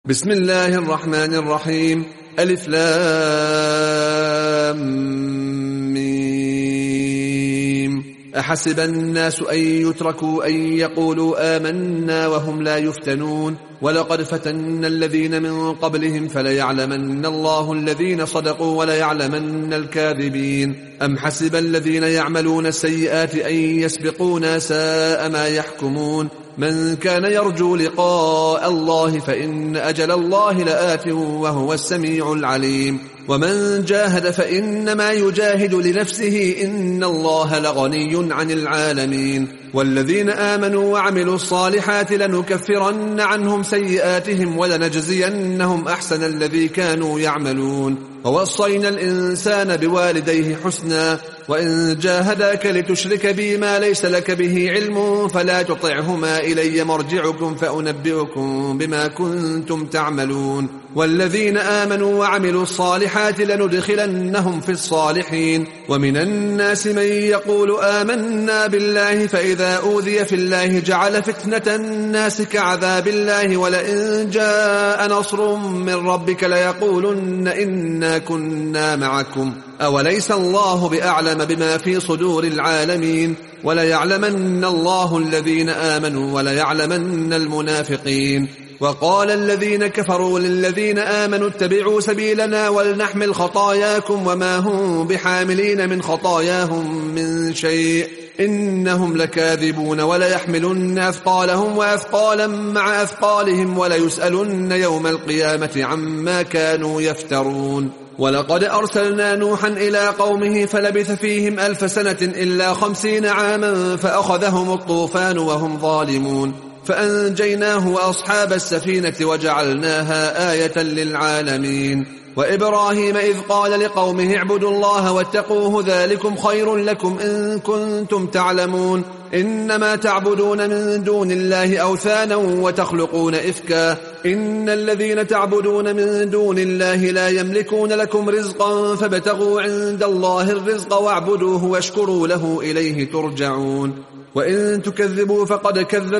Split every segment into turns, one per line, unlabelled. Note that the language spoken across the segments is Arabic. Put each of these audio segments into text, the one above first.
بسم الله الرحمن الرحيم. ألف لام ميم. أحسب الناس أن يتركوا أن يقولوا آمنا وهم لا يفتنون ولقد فتنا الذين من قبلهم فليعلمن الله الذين صدقوا وليعلمن الكاذبين. أم حسب الذين يعملون السيئات أن يسبقونا ساء ما يحكمون. من كان يرجو لقاء الله فإن أجل الله لآت وهو السميع العليم. ومن جاهد فإنما يجاهد لنفسه إن الله لغني عن العالمين. والذين آمنوا وعملوا الصالحات لنكفرن عنهم سيئاتهم ولنجزينهم أحسن الذي كانوا يعملون. ووصينا الإنسان بوالديه حسنا وإن جاهداك لتشرك بي ما ليس لك به علم فلا تطعهما إلي مرجعكم فأنبئكم بما كنتم تعملون. والذين آمنوا وعملوا الصالحات لندخلنهم في الصالحين. ومن الناس من يقول آمنا بالله فإذا أوذي في الله جعل فتنة الناس كعذاب الله ولئن جاء نصر من ربك ليقولن إنا كنا معكم أوليس الله بأعلم بما في صدور العالمين. وليعلمن الله الذين آمنوا وليعلمن المنافقين. وقال الذين كفروا للذين آمنوا اتبعوا سبيلنا ولنحمل خطاياكم وما هم بحاملين من خطاياهم من شيء إنهم لكاذبون. وليحملن أثقالهم وأثقالا مع أثقالهم وليسألن يوم القيامة عما كانوا يفترون. ولقد أرسلنا نوحا إلى قومه فلبث فيهم 1000 سنة إلا 50 عاما فأخذهم الطوفان وهم ظالمون فأنجيناه وأصحاب السفينة وجعلناها آية للعالمين. وإبراهيم إذ قال لقومه اعبدوا الله واتقوه ذلكم خير لكم إن كنتم تعلمون. إنما تعبدون من دون الله أوثانا وتخلقون إفكا إن الذين تعبدون من دون الله لا يملكون لكم رزقا فابتغوا عند الله الرزق واعبدوه واشكروا له إليه ترجعون. وإن تكذبوا فقد كذب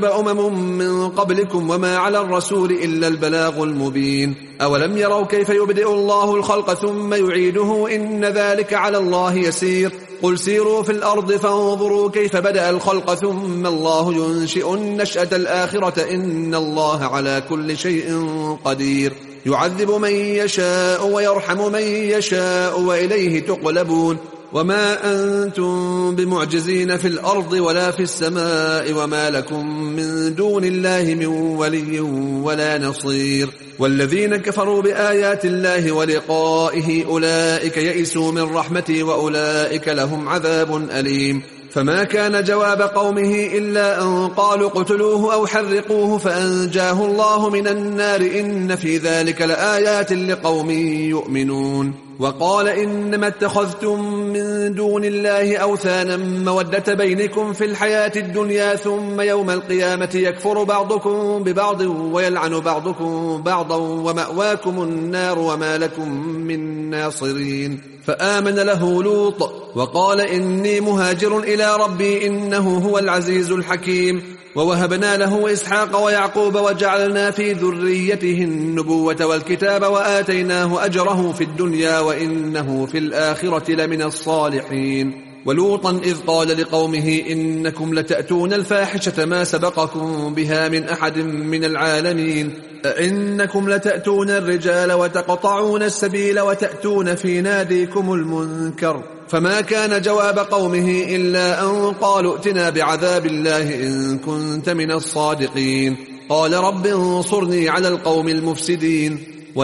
من قبلكم وما على الرسول إلا البلاغ المبين. أولم يروا كيف يبدئ الله الخلق ثم يعيده إن ذلك على الله يسير. قل سيروا في الأرض فانظروا كيف بدأ الخلق ثم الله ينشئ النشأة الآخرة إن الله على كل شيء قدير. يعذب من يشاء ويرحم من يشاء وإليه تقلبون. وما أنتم بمعجزين في الأرض ولا في السماء وما لكم من دون الله من ولي ولا نصير. والذين كفروا بآيات الله ولقائه أولئك يئسوا من رحمتي وأولئك لهم عذاب أليم. فما كان جواب قومه إلا أن قالوا اقتلوه أو حرقوه فأنجاه الله من النار إن في ذلك لآيات لقوم يؤمنون. وقال إنما اتخذتم من دون الله أوثانا مودة بينكم في الحياة الدنيا ثم يوم القيامة يكفر بعضكم ببعض ويلعن بعضكم بعضا ومأواكم النار وما لكم من ناصرين. فآمن له لوط وقال إني مهاجر إلى ربي إنه هو العزيز الحكيم. ووهبنا له إسحاق ويعقوب وجعلنا في ذريته النبوة والكتاب وآتيناه أجره في الدنيا وإنه في الآخرة لمن الصالحين. ولوطا إذ قال لقومه إنكم لتأتون الفاحشة ما سبقكم بها من أحد من العالمين. أئنكم لتأتون الرجال وتقطعون السبيل وتأتون في ناديكم المنكر. فما كان جواب قومه إلا أن قالوا ائتنا بعذاب الله إن كنت من الصادقين. قال رب انصرني على القوم المفسدين.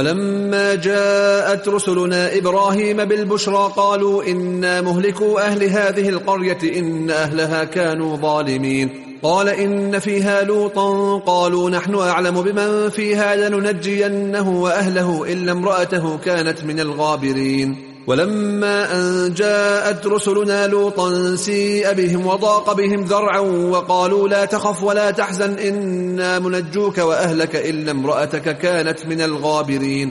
ولما جاءت رسلنا إبراهيم بالبشرى قالوا إنا مهلكو أهل هذه القرية إن أهلها كانوا ظالمين. قال إن فيها لوطا قالوا نحن أعلم بمن فيها لننجينه وأهله إلا امرأته كانت من الغابرين. ولما أن جاءت رسلنا لوطا سيء بهم وضاق بهم ذرعا وقالوا لا تخف ولا تحزن إنا منجوك وأهلك إلا امرأتك كانت من الغابرين.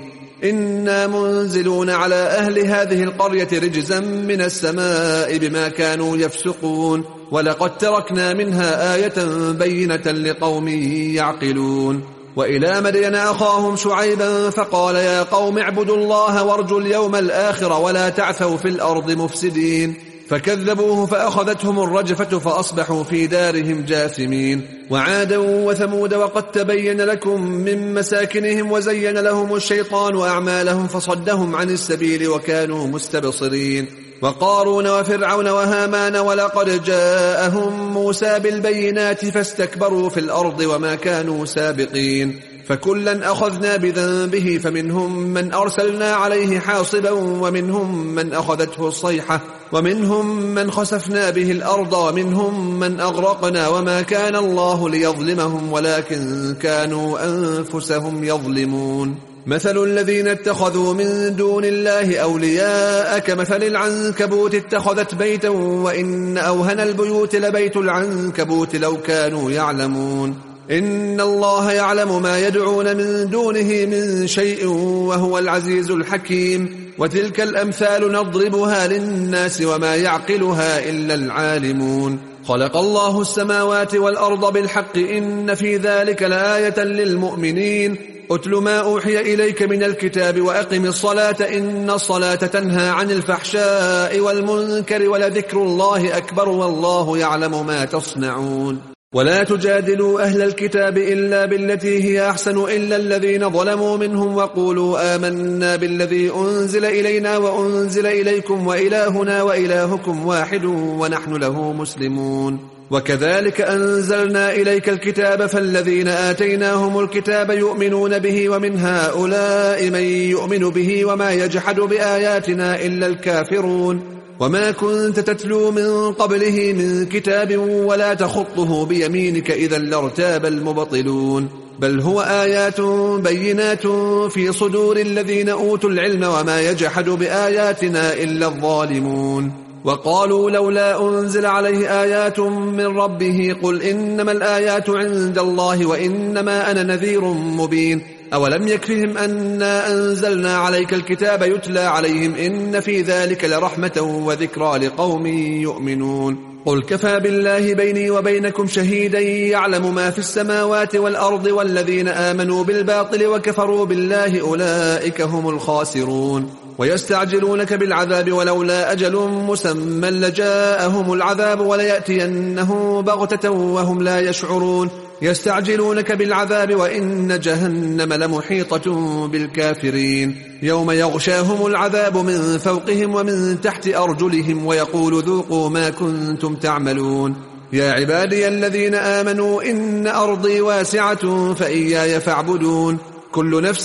إنا منزلون على أهل هذه القرية رجزا من السماء بما كانوا يفسقون ولقد تركنا منها آية بينة لقوم يعقلون. وإلى مدين أخاهم شعيبا فقال يا قوم اعبدوا الله وارجوا اليوم الآخر ولا تعثوا في الأرض مفسدين فكذبوه فأخذتهم الرجفة فأصبحوا في دارهم جاثمين وعادا وثمود وقد تبين لكم من مساكنهم وزين لهم الشيطان أعمالهم فصدهم عن السبيل وكانوا مستبصرين وقارون وفرعون وهامان ولقد جاءهم موسى بالبينات فاستكبروا في الأرض وما كانوا سابقين فكلا أخذنا بذنبه فمنهم من أرسلنا عليه حاصبا ومنهم من أخذته الصيحة ومنهم من خسفنا به الأرض ومنهم من أغرقنا وما كان الله ليظلمهم ولكن كانوا أنفسهم يظلمون مثل الذين اتخذوا من دون الله أولياء كمثل العنكبوت اتخذت بيتا وإن أوهن البيوت لبيت العنكبوت لو كانوا يعلمون إن الله يعلم ما يدعون من دونه من شيء وهو العزيز الحكيم وتلك الأمثال نضربها للناس وما يعقلها إلا العالمون خلق الله السماوات والأرض بالحق إن في ذلك لآية للمؤمنين أتل ما أوحي إليك من الكتاب وأقم الصلاة إن الصلاة تنهى عن الفحشاء والمنكر ولذكر الله أكبر والله يعلم ما تصنعون ولا تجادلوا أهل الكتاب إلا بالتي هي أحسن إلا الذين ظلموا منهم وقولوا آمنا بالذي أنزل إلينا وأنزل إليكم وإلهنا وإلهكم واحد ونحن له مسلمون وكذلك أنزلنا إليك الكتاب فالذين آتيناهم الكتاب يؤمنون به ومن هؤلاء من يؤمن به وما يجحد بآياتنا إلا الكافرون وما كنت تتلو من قبله من كتاب ولا تخطه بيمينك إذا لارتاب المبطلون بل هو آيات بينات في صدور الذين أوتوا العلم وما يجحد بآياتنا إلا الظالمون وقالوا لولا أنزل عليه آيات من ربه قل إنما الآيات عند الله وإنما أنا نذير مبين أولم يكفهم أنا أنزلنا عليك الكتاب يتلى عليهم إن في ذلك لرحمة وذكرى لقوم يؤمنون قل كفى بالله بيني وبينكم شهيدا يعلم ما في السماوات والأرض والذين آمنوا بالباطل وكفروا بالله أولئك هم الخاسرون ويستعجلونك بالعذاب ولولا أجل مسمى لجاءهم العذاب وليأتينه بغتة وهم لا يشعرون يستعجلونك بالعذاب وإن جهنم لمحيطة بالكافرين يوم يغشاهم العذاب من فوقهم ومن تحت أرجلهم ويقول ذوقوا ما كنتم تعملون يا عبادي الذين آمنوا إن أرضي واسعة فإياي فاعبدون كل نفس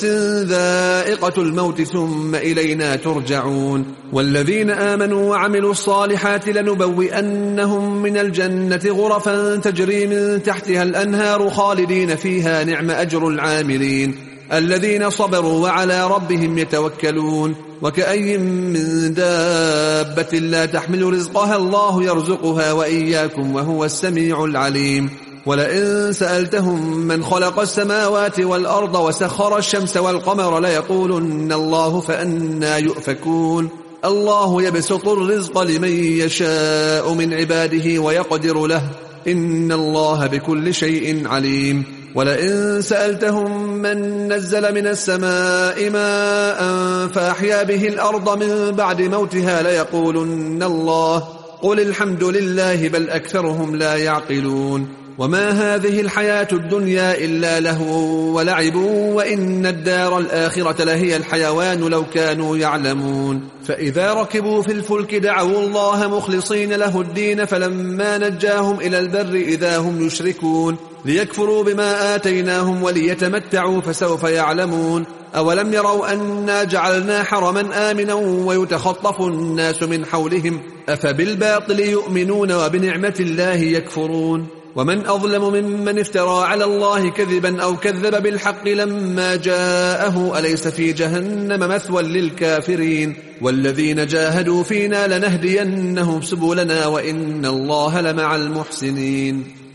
ذائقة الموت ثم إلينا ترجعون والذين آمنوا وعملوا الصالحات لنبوئنهم من الجنة غرفا تجري من تحتها الأنهار خالدين فيها نعم أجر العاملين الذين صبروا وعلى ربهم يتوكلون وكأي من دابة لا تحمل رزقها الله يرزقها وإياكم وهو السميع العليم ولئن سألتهم من خلق السماوات والأرض وسخر الشمس والقمر ليقولن الله فأنى يؤفكون الله يبسط الرزق لمن يشاء من عباده ويقدر له إن الله بكل شيء عليم ولئن سألتهم من نزل من السماء ماء فأحيا به الأرض من بعد موتها ليقولن الله قل الحمد لله بل أكثرهم لا يعقلون وما هذه الحياة الدنيا إلا لهو ولعب وإن الدار الآخرة لهي الحيوان لو كانوا يعلمون فإذا ركبوا في الفلك دعوا الله مخلصين له الدين فلما نجاهم إلى البر إذا هم يشركون ليكفروا بما آتيناهم وليتمتعوا فسوف يعلمون أولم يروا أنا جعلنا حرما آمنا ويتخطف الناس من حولهم أفبالباطل يؤمنون وبنعمة الله يكفرون ومن أظلم ممن افترى على الله كذبا أو كذب بالحق لما جاءه أليس في جهنم مثوى للكافرين والذين جاهدوا فينا لنهدينهم سبلنا وإن الله لمع المحسنين